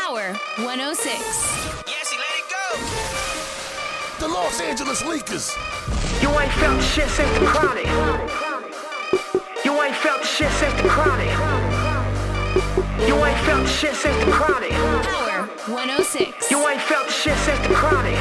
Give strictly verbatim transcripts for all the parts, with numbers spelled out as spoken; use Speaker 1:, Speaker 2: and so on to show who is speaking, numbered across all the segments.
Speaker 1: Power one oh six.
Speaker 2: Yes, he let it go.
Speaker 3: The Los Angeles Lakers.
Speaker 4: You ain't felt shit since the Chronic. You ain't felt shit since the Chronic. You ain't felt shit since the Chronic.
Speaker 1: Power one oh six.
Speaker 4: You ain't felt shit since the Chronic.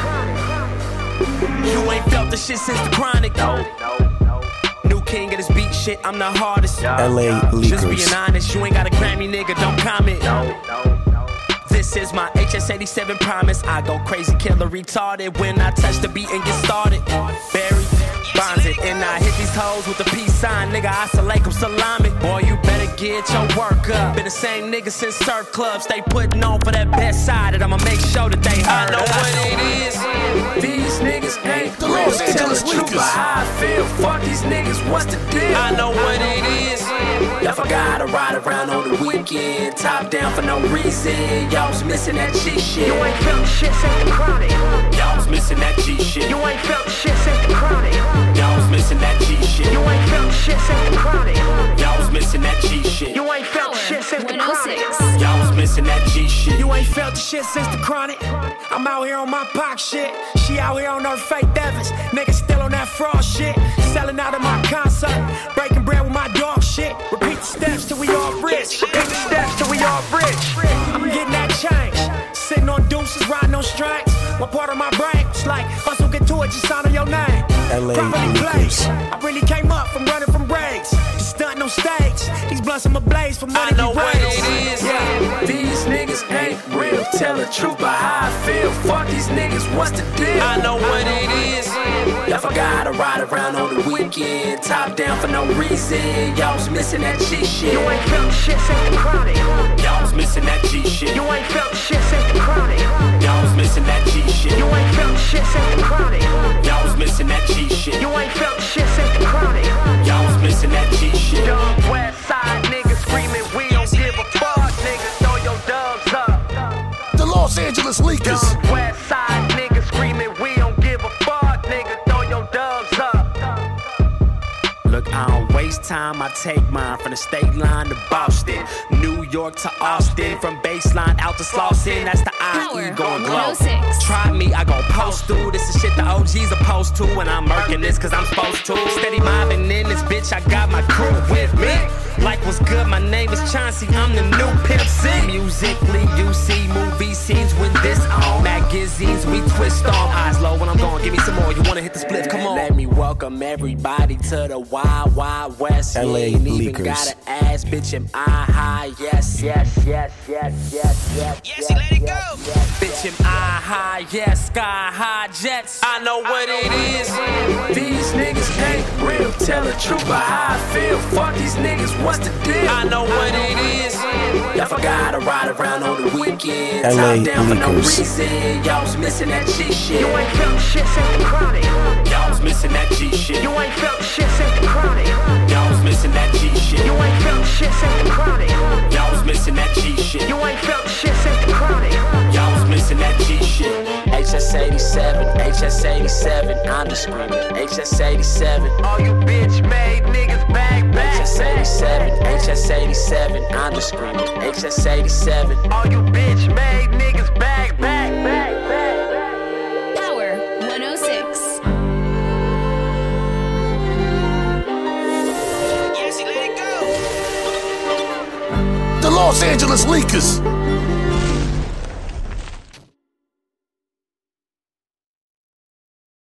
Speaker 2: You ain't felt the shit since the Chronic. No, no, no. New king of this beat shit, I'm the hardest.
Speaker 3: L A
Speaker 2: Just
Speaker 3: Lakers.
Speaker 2: being honest, you ain't got a Grammy, nigga, don't comment. No, no, no. This is my H S eighty-seven promise. I go crazy, killer, retarded when I touch the beat and get started. Barry bonds it, and I hit these hoes with the peace sign. Nigga, assalamualaikum salami. Boy, you better get your work up. Been the same nigga since surf club. Stay putting on for that best side, and I'ma make sure that they heard. I know what it is. These niggas ain't
Speaker 3: The Los
Speaker 2: real. Tell
Speaker 3: Angeles
Speaker 2: the truth,
Speaker 3: Lakers.
Speaker 2: but how I feel. Fuck these niggas, what's the deal? I know what it is. Y'all forgot to ride around on the weekend, top down for no reason. Y'all was missing that G shit.
Speaker 4: You ain't felt shit since the Chronic.
Speaker 2: Y'all was missing that G shit.
Speaker 4: You ain't felt shit since the Chronic.
Speaker 2: Y'all was missing that G shit.
Speaker 4: You ain't felt shit since the Chronic.
Speaker 2: Y'all was missing that G shit.
Speaker 4: You ain't felt shit since the
Speaker 1: one oh
Speaker 4: Chronic.
Speaker 1: six.
Speaker 2: Y'all was missing that G shit.
Speaker 5: You ain't felt the shit since the Chronic. I'm out here on my Pac shit. She out here on her fake Devins. Niggas still on that fraud shit. Selling out of my concert. Breaking bread with my dog shit. Repeat the steps till we all rich.
Speaker 4: Repeat the steps till we all rich.
Speaker 5: I'm getting that change. Sitting on deuces, riding on strength. One part of my brain, it's like hustle, get to it, just sign on your name.
Speaker 3: L A
Speaker 5: Properly
Speaker 3: Lakers.
Speaker 5: placed. I really came up from running from braids. Just stunting on stage. These blunts I'm ablaze for money.
Speaker 2: I know
Speaker 5: we
Speaker 2: what
Speaker 5: raised.
Speaker 2: it is.
Speaker 5: Yeah.
Speaker 2: These niggas ain't real. Tell the truth, but how I feel. Fuck these niggas, what's the deal? I know what it is. Y'all forgot to ride around on the weekend, top down for no reason. Y'all was missing that G shit.
Speaker 4: You ain't felt shit since the Chronic.
Speaker 2: Y'all was missing that G shit.
Speaker 4: You ain't felt shit since the Chronic.
Speaker 2: Y'all was missing that G shit.
Speaker 4: You ain't felt shit since the Chronic.
Speaker 2: Y'all was missing that G shit.
Speaker 4: You ain't felt shit since the Chronic.
Speaker 2: Y'all was missing that G shit.
Speaker 4: Dumb West Side niggas screaming, we don't give a fuck. Niggas throw your dubs up.
Speaker 3: The Los Angeles Lakers.
Speaker 4: Dumb West Side niggas screaming, we don't give a fuck. Niggas throw your dubs up.
Speaker 2: Look, I don't waste time, I take mine from the state line to Boston, New York to Austin, from baseline out to Slauson. That's the I E
Speaker 1: Power
Speaker 2: going
Speaker 1: one
Speaker 2: glow.
Speaker 1: oh six.
Speaker 2: Try me, I gon' post through. This is shit the O Gs opposed to, and I'm murking this cause I'm supposed to. Steady mobbing in this bitch, I got my crew with me. Like what's good, my name is Chauncey, I'm the new Pimp C. Musically, you see movie scenes with this on. Magazines, we twist on. Eyes low when I'm gone, give me some more. You wanna hit the split, come on. Let me welcome everybody to the Wild Wild West.
Speaker 3: L A
Speaker 2: You ain't even
Speaker 3: Lakers.
Speaker 2: gotta ask, bitch, am I high? Yes, yes, yes, yes, yes, yes.
Speaker 6: Yes, he let it go.
Speaker 2: Bitch, am I high? Yes, sky high jets. I know what it is. These niggas ain't real. Tell the truth, but how I feel. Fuck these niggas, what's the deal? I know what it is. Y'all forgot to ride around on the weekend,
Speaker 3: L A
Speaker 2: top down for no
Speaker 3: Lakers.
Speaker 2: reason. Y'all was missing that G shit.
Speaker 4: You ain't felt shit since the Chronic.
Speaker 2: Y'all was missing that G shit.
Speaker 4: You ain't felt shit since the Chronic.
Speaker 2: Y'all was missing that G shit.
Speaker 4: You ain't felt shit since the Chronic.
Speaker 2: Y'all was missing that G shit.
Speaker 4: You ain't felt shit since the Chronic.
Speaker 2: Y'all was missing that G shit. H S eighty-seven, H S eighty-seven, I'm just screaming. H S eighty-seven,
Speaker 4: All you bitch made niggas back back.
Speaker 2: H S eighty-seven, H S eighty-seven, I'm just screaming. H S eighty-seven,
Speaker 4: All you bitch made niggas back back back back.
Speaker 1: Power one oh six.
Speaker 6: Yes, he let it go.
Speaker 3: The Los Angeles Lakers.